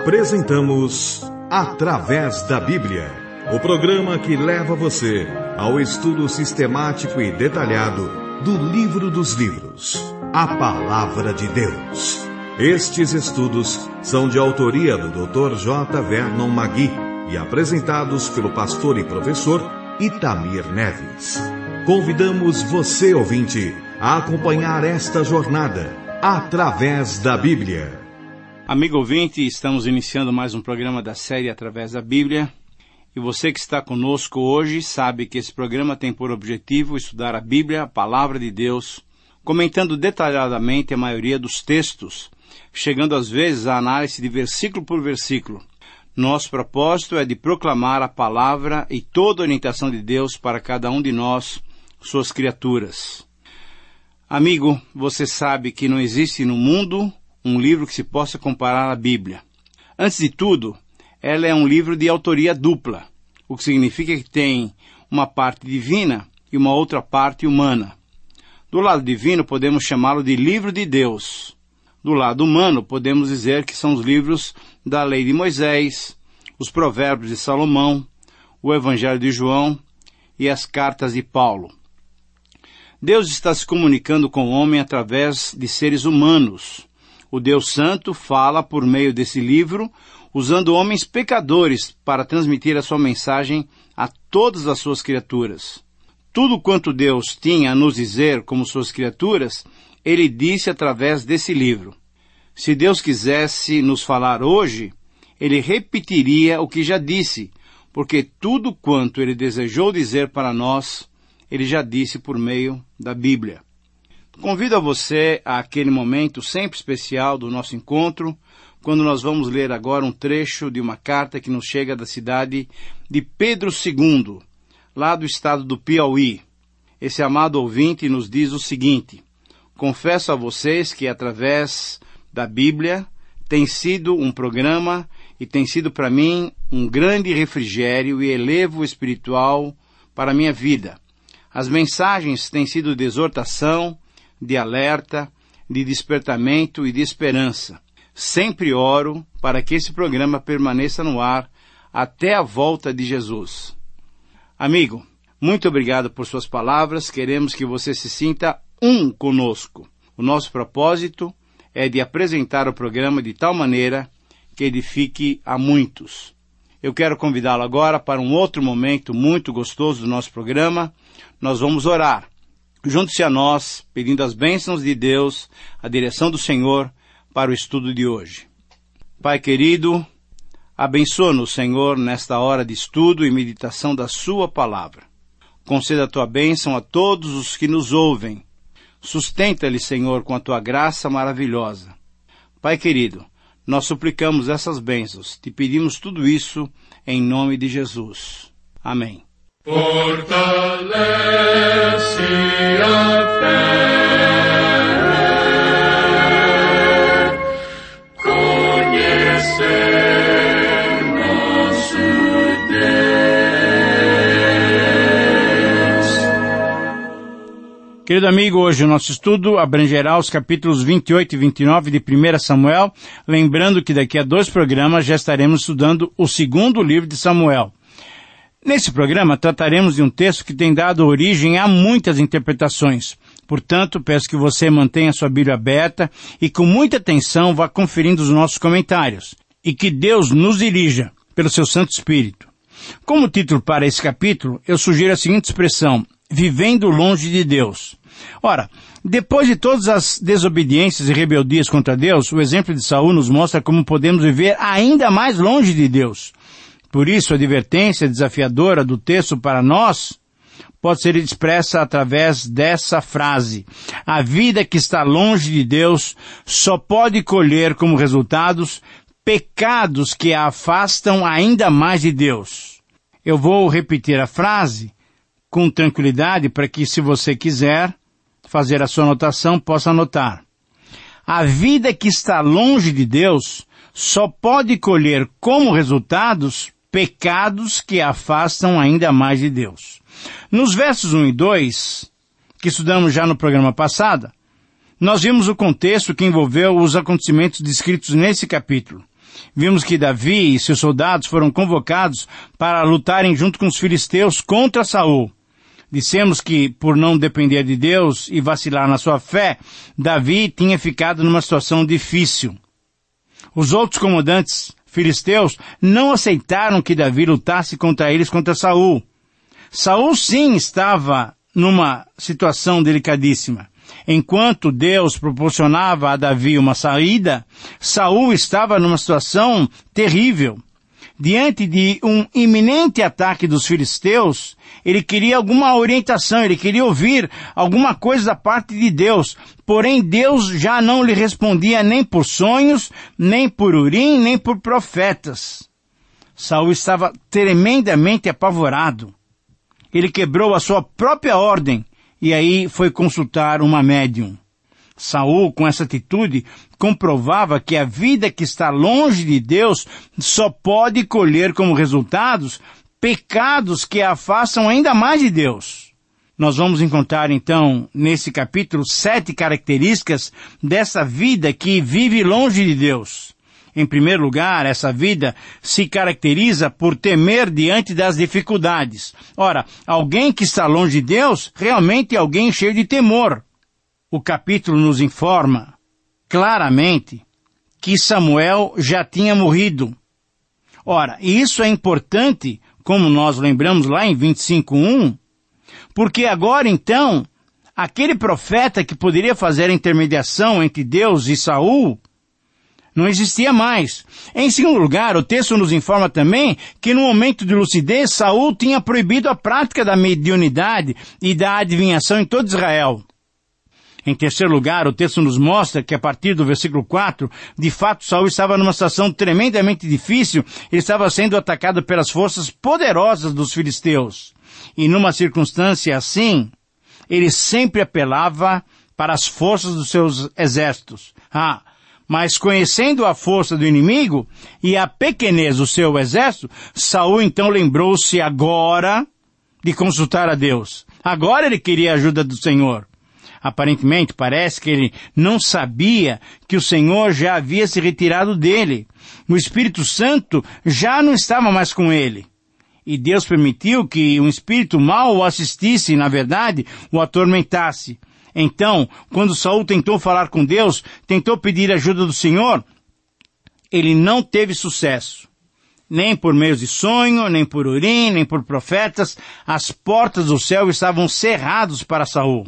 Apresentamos Através da Bíblia, o programa que leva você ao estudo sistemático e detalhado do Livro dos Livros, a Palavra de Deus. Estes estudos são de autoria do Dr. J. Vernon Magui e apresentados pelo pastor e professor Itamir Neves. Convidamos você, ouvinte, a acompanhar esta jornada através da Bíblia. Amigo ouvinte, estamos iniciando mais um programa da série Através da Bíblia. E você que está conosco hoje sabe que esse programa tem por objetivo estudar a Bíblia, a Palavra de Deus, comentando detalhadamente a maioria dos textos, chegando às vezes à análise de versículo por versículo. Nosso propósito é de proclamar a Palavra e toda a orientação de Deus para cada um de nós, suas criaturas. Amigo, você sabe que não existe no mundo um livro que se possa comparar à Bíblia. Antes de tudo, ela é um livro de autoria dupla, o que significa que tem uma parte divina e uma outra parte humana. Do lado divino, podemos chamá-lo de livro de Deus. Do lado humano, podemos dizer que são os livros da Lei de Moisés, os Provérbios de Salomão, o Evangelho de João e as cartas de Paulo. Deus está se comunicando com o homem através de seres humanos. O Deus Santo fala por meio desse livro, usando homens pecadores para transmitir a sua mensagem a todas as suas criaturas. Tudo quanto Deus tinha a nos dizer como suas criaturas, Ele disse através desse livro. Se Deus quisesse nos falar hoje, Ele repetiria o que já disse, porque tudo quanto Ele desejou dizer para nós, Ele já disse por meio da Bíblia. Convido a você a aquele momento sempre especial do nosso encontro, quando nós vamos ler agora um trecho de uma carta que nos chega da cidade de Pedro II, lá do estado do Piauí. Esse amado ouvinte nos diz o seguinte: confesso a vocês que através da Bíblia tem sido um programa e tem sido para mim um grande refrigério e elevo espiritual para a minha vida. As mensagens têm sido de exortação, de alerta, de despertamento e de esperança. Sempre oro para que esse programa permaneça no ar até a volta de Jesus. Amigo, muito obrigado por suas palavras. Queremos que você se sinta um conosco. O nosso propósito é de apresentar o programa de tal maneira que edifique a muitos. Eu quero convidá-lo agora para um outro momento muito gostoso do nosso programa. Nós vamos orar. Junte-se a nós, pedindo as bênçãos de Deus, a direção do Senhor, para o estudo de hoje. Pai querido, abençoa-nos, Senhor, nesta hora de estudo e meditação da Sua Palavra. Conceda a Tua bênção a todos os que nos ouvem. Sustenta-lhes, Senhor, com a Tua graça maravilhosa. Pai querido, nós suplicamos essas bênçãos. Te pedimos tudo isso em nome de Jesus. Amém. Fortalece a fé, conhecer nosso Deus. Querido amigo, hoje o nosso estudo abrangerá os capítulos 28 e 29 de 1 Samuel, lembrando que daqui a 2 programas já estaremos estudando o segundo livro de Samuel. Nesse programa trataremos de um texto que tem dado origem a muitas interpretações. Portanto, peço que você mantenha sua Bíblia aberta e com muita atenção vá conferindo os nossos comentários. E que Deus nos dirija pelo seu Santo Espírito. Como título para esse capítulo, eu sugiro a seguinte expressão: vivendo longe de Deus. Ora, depois de todas as desobediências e rebeldias contra Deus, o exemplo de Saul nos mostra como podemos viver ainda mais longe de Deus. Por isso, a advertência desafiadora do texto para nós pode ser expressa através dessa frase: a vida que está longe de Deus só pode colher como resultados pecados que a afastam ainda mais de Deus. Eu vou repetir a frase com tranquilidade para que, se você quiser fazer a sua anotação, possa anotar. A vida que está longe de Deus só pode colher como resultados pecados que afastam ainda mais de Deus. Nos versos 1 e 2, que estudamos já no programa passado, nós vimos o contexto que envolveu os acontecimentos descritos nesse capítulo. vimos que Davi e seus soldados foram convocados para lutarem junto com os filisteus contra Saul. Dissemos que, por não depender de Deus e vacilar na sua fé, Davi tinha ficado numa situação difícil. Os outros comandantes filisteus não aceitaram que Davi lutasse contra eles contra Saul. Saul sim estava numa situação delicadíssima. Enquanto Deus proporcionava a Davi uma saída, Saul estava numa situação terrível. Diante de um iminente ataque dos filisteus, ele queria alguma orientação, ele queria ouvir alguma coisa da parte de Deus. Porém, Deus já não lhe respondia nem por sonhos, nem por Urim, nem por profetas. Saul estava tremendamente apavorado. Ele quebrou a sua própria ordem e aí foi consultar uma médium. Saul, com essa atitude, comprovava que a vida que está longe de Deus só pode colher como resultados pecados que a afastam ainda mais de Deus. Nós vamos encontrar, então, nesse capítulo, 7 características dessa vida que vive longe de Deus. Em primeiro lugar, essa vida se caracteriza por temer diante das dificuldades. Ora, alguém que está longe de Deus, realmente é alguém cheio de temor. O capítulo nos informa claramente que Samuel já tinha morrido. Ora, isso é importante, como nós lembramos lá em 25:1, porque agora então, aquele profeta que poderia fazer a intermediação entre Deus e Saul, não existia mais. Em segundo lugar, o texto nos informa também que no momento de lucidez, Saul tinha proibido a prática da mediunidade e da adivinhação em todo Israel. Em terceiro lugar, o texto nos mostra que a partir do versículo 4, de fato, Saul estava numa situação tremendamente difícil. Ele estava sendo atacado pelas forças poderosas dos filisteus. E numa circunstância assim, ele sempre apelava para as forças dos seus exércitos. Mas conhecendo a força do inimigo e a pequenez do seu exército, Saul então lembrou-se agora de consultar a Deus. Agora ele queria a ajuda do Senhor. Aparentemente, parece que ele não sabia que o Senhor já havia se retirado dele. O Espírito Santo já não estava mais com ele. E Deus permitiu que um espírito mau o assistisse e, na verdade, o atormentasse. Então, quando Saul tentou falar com Deus, tentou pedir ajuda do Senhor, ele não teve sucesso. Nem por meio de sonho, nem por Urim, nem por profetas, as portas do céu estavam cerradas para Saul.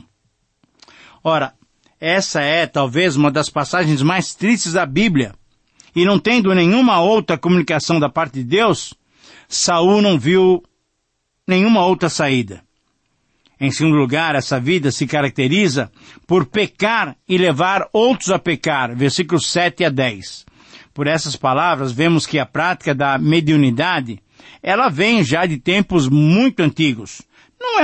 Ora, essa é talvez uma das passagens mais tristes da Bíblia. E não tendo nenhuma outra comunicação da parte de Deus, Saul não viu nenhuma outra saída. Em segundo lugar, essa vida se caracteriza por pecar e levar outros a pecar, versículos 7 a 10. Por essas palavras, vemos que a prática da mediunidade, ela vem já de tempos muito antigos. Não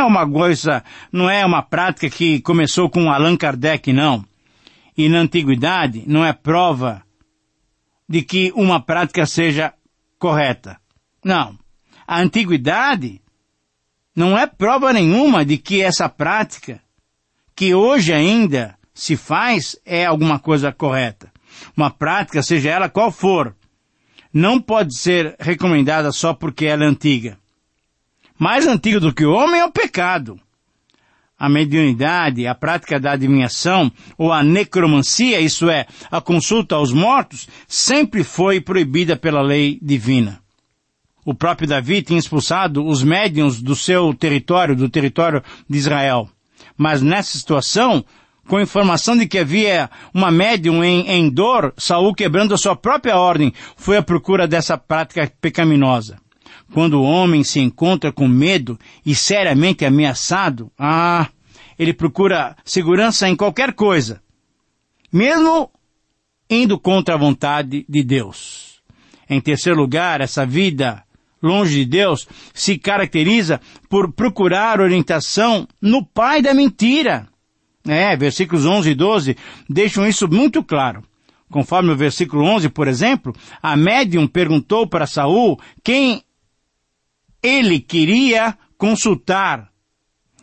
é uma prática que começou com Allan Kardec, não. E na antiguidade não é prova de que uma prática seja correta. Não. A antiguidade não é prova nenhuma de que essa prática, que hoje ainda se faz, é alguma coisa correta. Uma prática, seja ela qual for, não pode ser recomendada só porque ela é antiga. Mais antigo do que o homem é o pecado. A mediunidade, a prática da adivinhação ou a necromancia, isso é, a consulta aos mortos, sempre foi proibida pela lei divina. O próprio Davi tinha expulsado os médiuns do seu território, do território de Israel. Mas nessa situação, com a informação de que havia uma médium em dor, Saul, quebrando a sua própria ordem, foi à procura dessa prática pecaminosa. Quando o homem se encontra com medo e seriamente ameaçado, ele procura segurança em qualquer coisa, mesmo indo contra a vontade de Deus. Em terceiro lugar, essa vida longe de Deus se caracteriza por procurar orientação no pai da mentira. Versículos 11 e 12 deixam isso muito claro. Conforme o versículo 11, por exemplo, a médium perguntou para Saul quem ele queria consultar.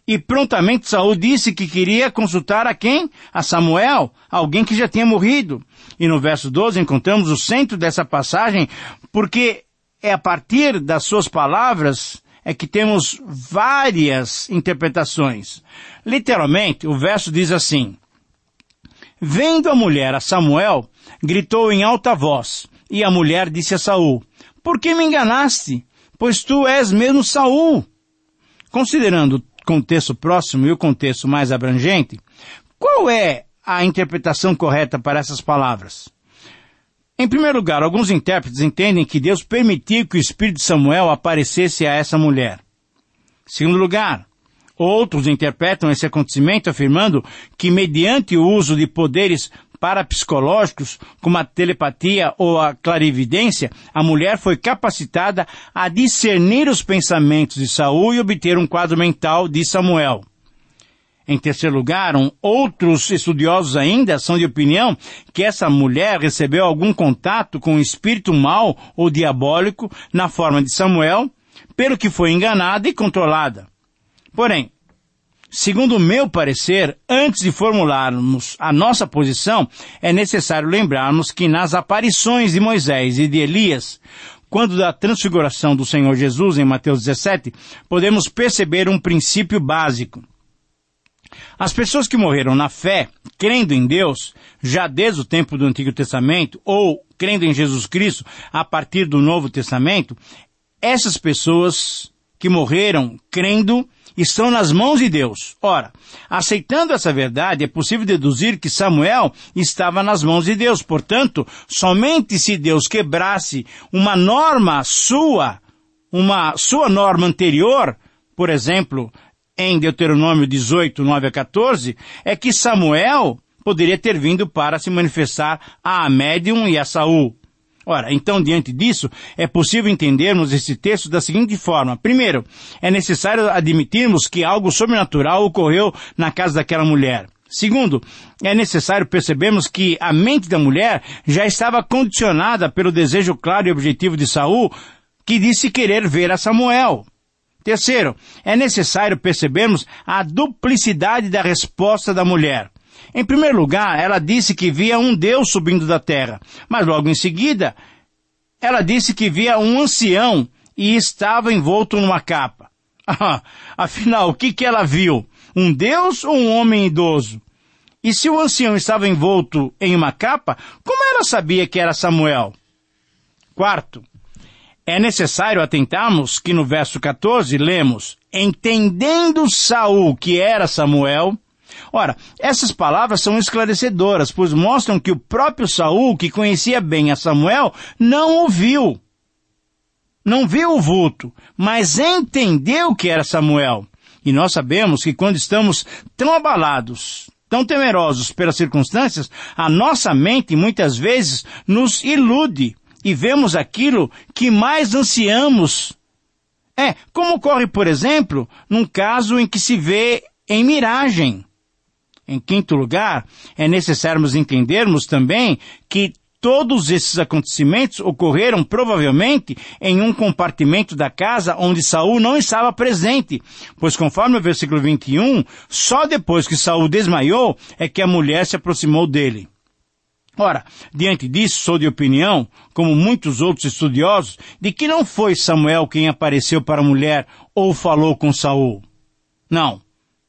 E prontamente Saul disse que queria consultar a quem? A Samuel, alguém que já tinha morrido. E no verso 12 encontramos o centro dessa passagem, porque é a partir das suas palavras é que temos várias interpretações. Literalmente, o verso diz assim: vendo a mulher a Samuel, gritou em alta voz, e a mulher disse a Saul: por que me enganaste? Pois tu és mesmo Saul. Considerando o contexto próximo e o contexto mais abrangente, qual é a interpretação correta para essas palavras? Em primeiro lugar, alguns intérpretes entendem que Deus permitiu que o espírito de Samuel aparecesse a essa mulher. Em segundo lugar, outros interpretam esse acontecimento afirmando que mediante o uso de poderes parapsicológicos, como a telepatia ou a clarividência, a mulher foi capacitada a discernir os pensamentos de Saul e obter um quadro mental de Samuel. Em terceiro lugar, outros estudiosos ainda são de opinião que essa mulher recebeu algum contato com o espírito mau ou diabólico na forma de Samuel, pelo que foi enganada e controlada. Porém, segundo o meu parecer, antes de formularmos a nossa posição, é necessário lembrarmos que nas aparições de Moisés e de Elias, quando da transfiguração do Senhor Jesus em Mateus 17, podemos perceber um princípio básico. As pessoas que morreram na fé, crendo em Deus, já desde o tempo do Antigo Testamento, ou crendo em Jesus Cristo a partir do Novo Testamento, essas pessoas que morreram crendo estão nas mãos de Deus. Ora, aceitando essa verdade, é possível deduzir que Samuel estava nas mãos de Deus. Portanto, somente se Deus quebrasse uma sua norma anterior, por exemplo, em Deuteronômio 18, 9 a 14, é que Samuel poderia ter vindo para se manifestar a médium e a Saul. Ora, então, diante disso, é possível entendermos esse texto da seguinte forma. Primeiro, é necessário admitirmos que algo sobrenatural ocorreu na casa daquela mulher. Segundo, é necessário percebermos que a mente da mulher já estava condicionada pelo desejo claro e objetivo de Saul, que disse querer ver a Samuel. Terceiro, é necessário percebermos a duplicidade da resposta da mulher. Em primeiro lugar, ela disse que via um Deus subindo da terra, mas logo em seguida, ela disse que via um ancião e estava envolto numa capa. Afinal, o que ela viu? Um Deus ou um homem idoso? E se o ancião estava envolto em uma capa, como ela sabia que era Samuel? Quarto, é necessário atentarmos que no verso 14 lemos, entendendo Saul que era Samuel. Ora, essas palavras são esclarecedoras, pois mostram que o próprio Saul, que conhecia bem a Samuel, não o viu. Não viu o vulto, mas entendeu que era Samuel. E nós sabemos que quando estamos tão abalados, tão temerosos pelas circunstâncias, a nossa mente muitas vezes nos ilude e vemos aquilo que mais ansiamos. Como ocorre, por exemplo, num caso em que se vê em miragem. Em quinto lugar, é necessário entendermos também que todos esses acontecimentos ocorreram provavelmente em um compartimento da casa onde Saul não estava presente, pois conforme o versículo 21, só depois que Saul desmaiou é que a mulher se aproximou dele. Ora, diante disso, sou de opinião, como muitos outros estudiosos, de que não foi Samuel quem apareceu para a mulher ou falou com Saul. Não.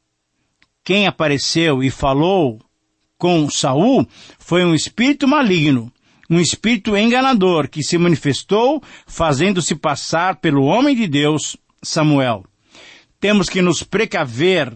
Quem apareceu e falou com Saul foi um espírito maligno, um espírito enganador que se manifestou fazendo-se passar pelo homem de Deus, Samuel. Temos que nos precaver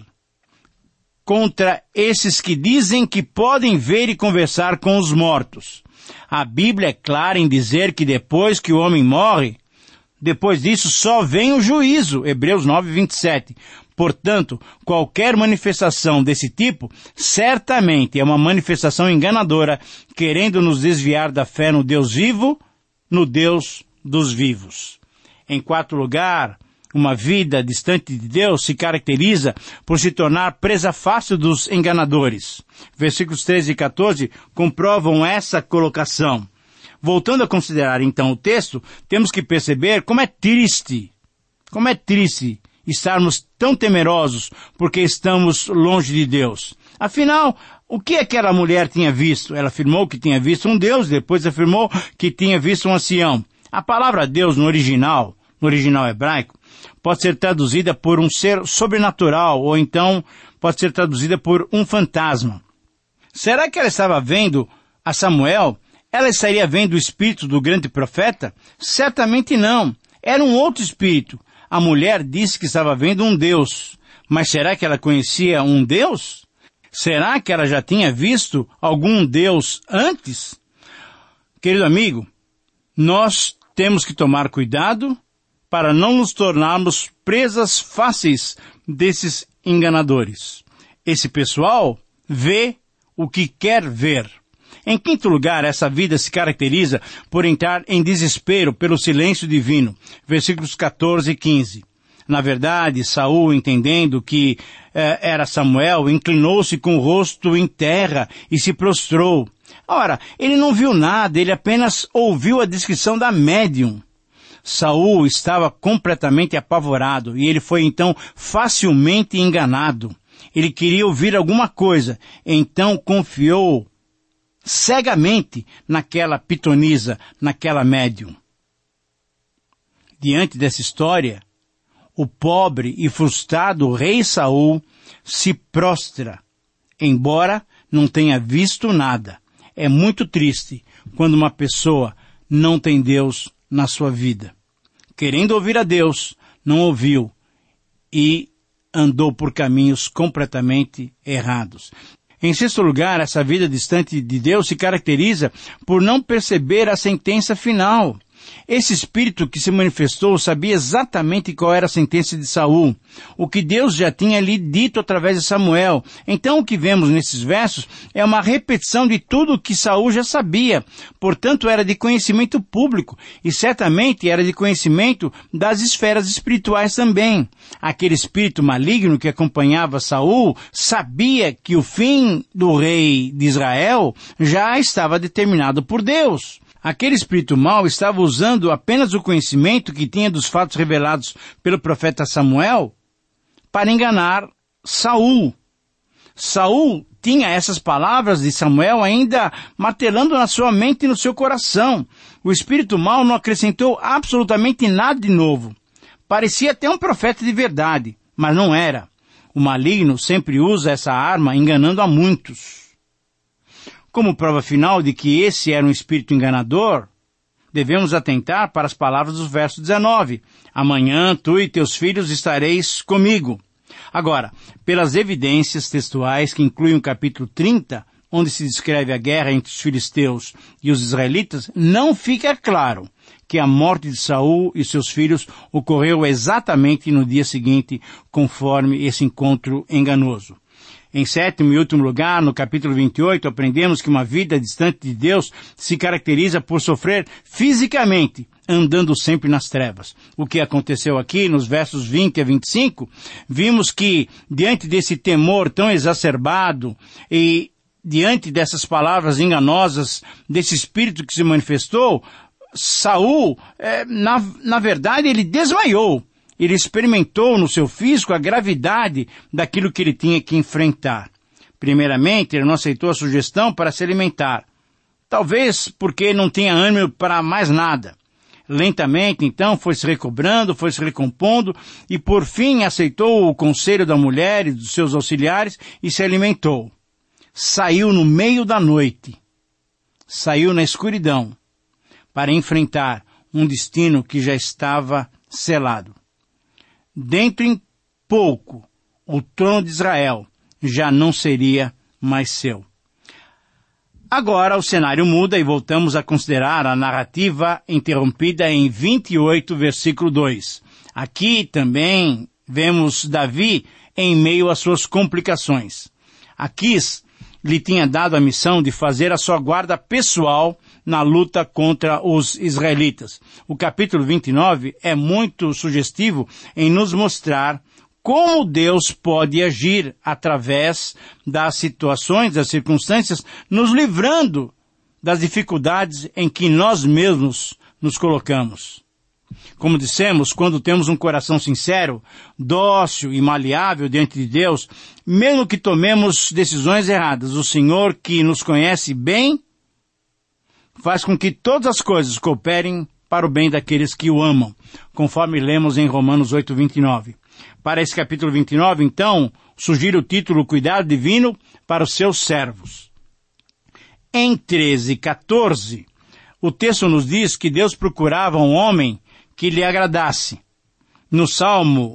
contra esses que dizem que podem ver e conversar com os mortos. A Bíblia é clara em dizer que depois que o homem morre, depois disso só vem o juízo, Hebreus 9, 27. Portanto, qualquer manifestação desse tipo, certamente é uma manifestação enganadora, querendo nos desviar da fé no Deus vivo, no Deus dos vivos. Em quarto lugar, uma vida distante de Deus se caracteriza por se tornar presa fácil dos enganadores. Versículos 13 e 14 comprovam essa colocação. Voltando a considerar então o texto, temos que perceber como é triste estarmos tão temerosos porque estamos longe de Deus. Afinal, o que aquela mulher tinha visto? Ela afirmou que tinha visto um Deus, depois afirmou que tinha visto um ancião. A palavra Deus no original hebraico, pode ser traduzida por um ser sobrenatural, ou então pode ser traduzida por um fantasma. Será que ela estava vendo a Samuel? Ela estaria vendo o espírito do grande profeta? Certamente não. Era um outro espírito. A mulher disse que estava vendo um Deus. Mas será que ela conhecia um Deus? Será que ela já tinha visto algum Deus antes? Querido amigo, nós temos que tomar cuidado para não nos tornarmos presas fáceis desses enganadores. Esse pessoal vê o que quer ver. Em quinto lugar, essa vida se caracteriza por entrar em desespero pelo silêncio divino. Versículos 14 e 15. Na verdade, Saul, entendendo que era Samuel, inclinou-se com o rosto em terra e se prostrou. Ora, ele não viu nada, ele apenas ouviu a descrição da médium. Saul estava completamente apavorado e ele foi então facilmente enganado. Ele queria ouvir alguma coisa, então confiou cegamente naquela pitonisa, naquela médium. Diante dessa história, o pobre e frustrado rei Saul se prostra, embora não tenha visto nada. É muito triste quando uma pessoa não tem Deus na sua vida. Querendo ouvir a Deus, não ouviu e andou por caminhos completamente errados. Em sexto lugar, essa vida distante de Deus se caracteriza por não perceber a sentença final. Esse espírito que se manifestou sabia exatamente qual era a sentença de Saul, o que Deus já tinha lhe dito através de Samuel. Então o que vemos nesses versos é uma repetição de tudo o que Saul já sabia. Portanto, era de conhecimento público e certamente era de conhecimento das esferas espirituais também. Aquele espírito maligno que acompanhava Saul sabia que o fim do rei de Israel já estava determinado por Deus. Aquele espírito mau estava usando apenas o conhecimento que tinha dos fatos revelados pelo profeta Samuel para enganar Saul. Saul tinha essas palavras de Samuel ainda martelando na sua mente e no seu coração. O espírito mau não acrescentou absolutamente nada de novo. Parecia até um profeta de verdade, mas não era. O maligno sempre usa essa arma enganando a muitos. Como prova final de que esse era um espírito enganador, devemos atentar para as palavras do verso 19. Amanhã tu e teus filhos estareis comigo. Agora, pelas evidências textuais que incluem o capítulo 30, onde se descreve a guerra entre os filisteus e os israelitas, não fica claro que a morte de Saul e seus filhos ocorreu exatamente no dia seguinte, conforme esse encontro enganoso. Em sétimo e último lugar, no capítulo 28, aprendemos que uma vida distante de Deus se caracteriza por sofrer fisicamente, andando sempre nas trevas. O que aconteceu aqui nos versos 20 a 25, vimos que, diante desse temor tão exacerbado e diante dessas palavras enganosas, desse espírito que se manifestou, Saul, na verdade, ele desmaiou. Ele experimentou no seu físico a gravidade daquilo que ele tinha que enfrentar. Primeiramente, ele não aceitou a sugestão para se alimentar. Talvez porque não tinha ânimo para mais nada. Lentamente, então, foi se recobrando, foi se recompondo e, por fim, aceitou o conselho da mulher e dos seus auxiliares e se alimentou. Saiu no meio da noite. Saiu na escuridão para enfrentar um destino que já estava selado. Dentro em pouco, o trono de Israel já não seria mais seu. Agora o cenário muda e voltamos a considerar a narrativa interrompida em 28, versículo 2. Aqui também vemos Davi em meio às suas complicações. Aquis lhe tinha dado a missão de fazer a sua guarda pessoal na luta contra os israelitas. O capítulo 29 é muito sugestivo em nos mostrar como Deus pode agir através das situações, das circunstâncias, nos livrando das dificuldades em que nós mesmos nos colocamos. Como dissemos, quando temos um coração sincero, dócil e maleável diante de Deus, mesmo que tomemos decisões erradas, o Senhor, que nos conhece bem, faz com que todas as coisas cooperem para o bem daqueles que o amam, conforme lemos em Romanos 8:29. Para esse capítulo 29, então, sugiro o título Cuidado Divino para os seus servos. Em 13:14, o texto nos diz que Deus procurava um homem que lhe agradasse. No Salmo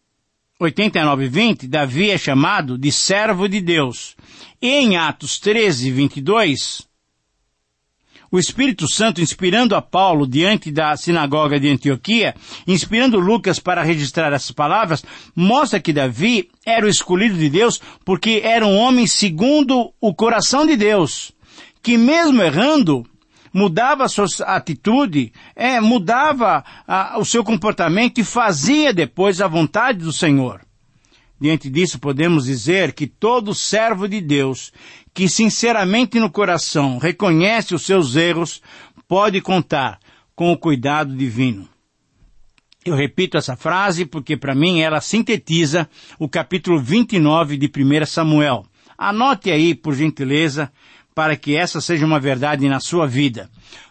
89:20, Davi é chamado de servo de Deus. E em Atos 13:22, o Espírito Santo, inspirando a Paulo diante da sinagoga de Antioquia, inspirando Lucas para registrar essas palavras, mostra que Davi era o escolhido de Deus porque era um homem segundo o coração de Deus, que mesmo errando, mudava a sua atitude, mudava o seu comportamento e fazia depois a vontade do Senhor. Diante disso, podemos dizer que todo servo de Deus, que sinceramente no coração reconhece os seus erros, pode contar com o cuidado divino. Eu repito essa frase porque para mim ela sintetiza o capítulo 29 de 1 Samuel. Anote aí, por gentileza, para que essa seja uma verdade na sua vida.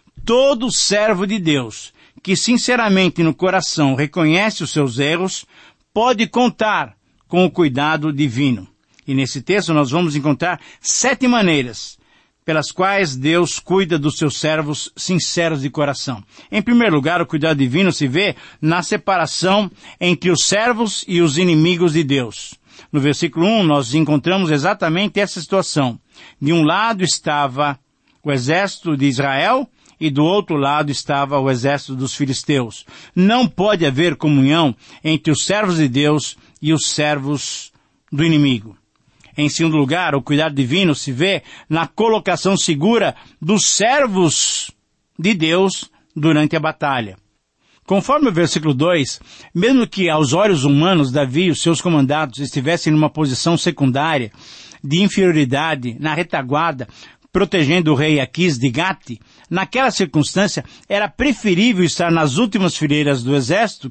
Todo servo de Deus, que sinceramente no coração reconhece os seus erros, pode contar com o cuidado divino. E nesse texto nós vamos encontrar 7 maneiras pelas quais Deus cuida dos seus servos sinceros de coração. Em primeiro lugar, o cuidado divino se vê na separação entre os servos e os inimigos de Deus. No versículo 1, nós encontramos exatamente essa situação. De um lado estava o exército de Israel e do outro lado estava o exército dos filisteus. Não pode haver comunhão entre os servos de Deus e os servos do inimigo. Em segundo lugar, o cuidado divino se vê na colocação segura dos servos de Deus durante a batalha. Conforme o versículo 2, mesmo que aos olhos humanos Davi e os seus comandados estivessem numa posição secundária, de inferioridade, na retaguarda, protegendo o rei Aquis de Gate, naquela circunstância era preferível estar nas últimas fileiras do exército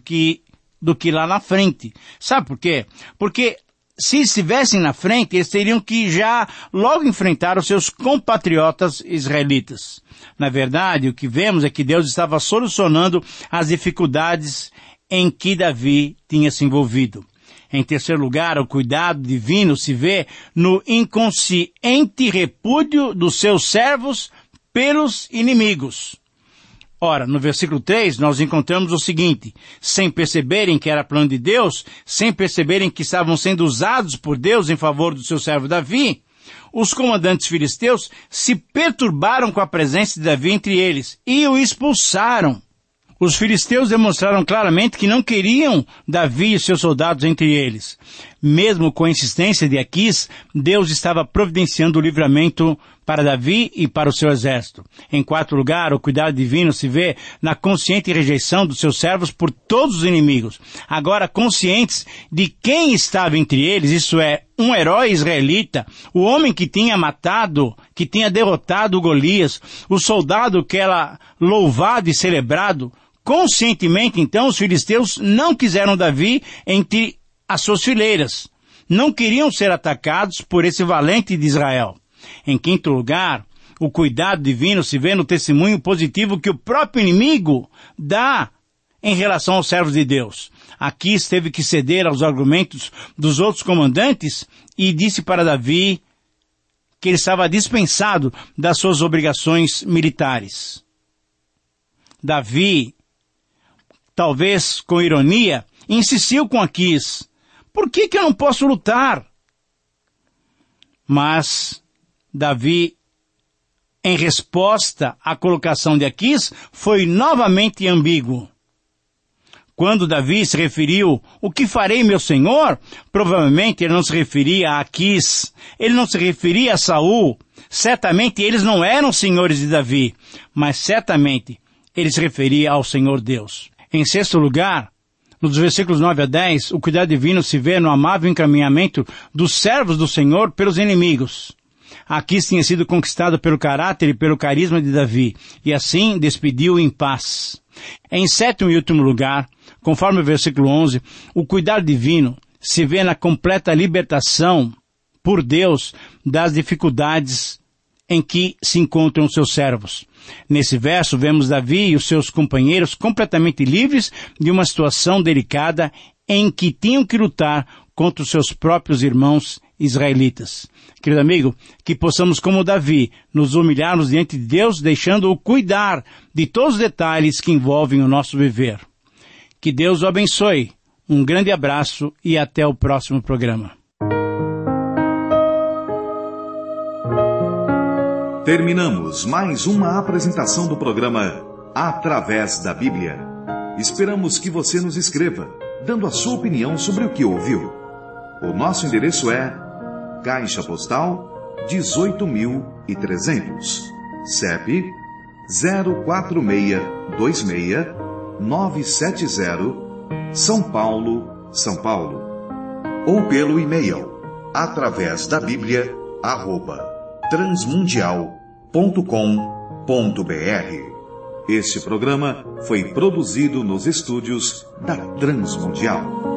do que lá na frente. Sabe por quê? Porque se estivessem na frente, eles teriam que já logo enfrentar os seus compatriotas israelitas. Na verdade, o que vemos é que Deus estava solucionando as dificuldades em que Davi tinha se envolvido. Em terceiro lugar, o cuidado divino se vê no inconsciente repúdio dos seus servos pelos inimigos. Ora, no versículo 3, nós encontramos o seguinte: sem perceberem que era plano de Deus, sem perceberem que estavam sendo usados por Deus em favor do seu servo Davi, os comandantes filisteus se perturbaram com a presença de Davi entre eles e o expulsaram. Os filisteus demonstraram claramente que não queriam Davi e seus soldados entre eles. Mesmo com a insistência de Aquis, Deus estava providenciando o livramento para Davi e para o seu exército. Em quarto lugar, o cuidado divino se vê na consciente rejeição dos seus servos por todos os inimigos. Agora, conscientes de quem estava entre eles, isso é, um herói israelita, o homem que tinha matado, que tinha derrotado Golias, o soldado que era louvado e celebrado, conscientemente, então, os filisteus não quiseram Davi entre as suas fileiras. Não queriam ser atacados por esse valente de Israel. Em quinto lugar, o cuidado divino se vê no testemunho positivo que o próprio inimigo dá em relação aos servos de Deus. Aquis teve que ceder aos argumentos dos outros comandantes e disse para Davi que ele estava dispensado das suas obrigações militares. Davi, talvez com ironia, insistiu com Aquis: por que eu não posso lutar? Mas Davi, em resposta à colocação de Aquis, foi novamente ambíguo. Quando Davi se referiu, o que farei, meu senhor? Provavelmente ele não se referia a Aquis, ele não se referia a Saul. Certamente eles não eram senhores de Davi, mas certamente ele se referia ao Senhor Deus. Em sexto lugar, nos versículos 9 a 10, o cuidado divino se vê no amável encaminhamento dos servos do Senhor pelos inimigos. Aquis tinha sido conquistado pelo caráter e pelo carisma de Davi, e assim despediu em paz. Em sétimo e último lugar, conforme o versículo 11, o cuidado divino se vê na completa libertação por Deus das dificuldades em que se encontram os seus servos. Nesse verso, vemos Davi e os seus companheiros completamente livres de uma situação delicada em que tinham que lutar contra os seus próprios irmãos israelitas. Querido amigo, que possamos, como Davi, nos humilharmos diante de Deus, deixando-o cuidar de todos os detalhes que envolvem o nosso viver. Que Deus o abençoe. Um grande abraço e até o próximo programa. Terminamos mais uma apresentação do programa Através da Bíblia. Esperamos que você nos escreva, dando a sua opinião sobre o que ouviu. O nosso endereço é Caixa Postal 18.300, CEP 04626-970, São Paulo, São Paulo. Ou pelo e-mail atravésdabiblia@transmundial.com.br. Este programa foi produzido nos estúdios da Transmundial.